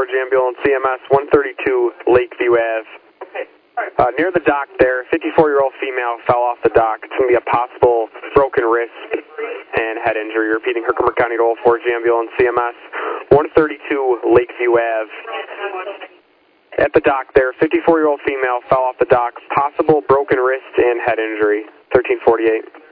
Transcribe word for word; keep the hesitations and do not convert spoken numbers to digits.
Forge Ambulance, C M S, one thirty-two Lakeview Ave. Uh, near the dock there, fifty-four-year-old female fell off the dock. It's going to be a possible broken wrist and head injury. Repeating, Herkimer County to Forge Ambulance, C M S, one thirty-two Lakeview Ave. At the dock there, fifty-four-year-old female fell off the dock. Possible broken wrist and head injury. thirteen forty-eight.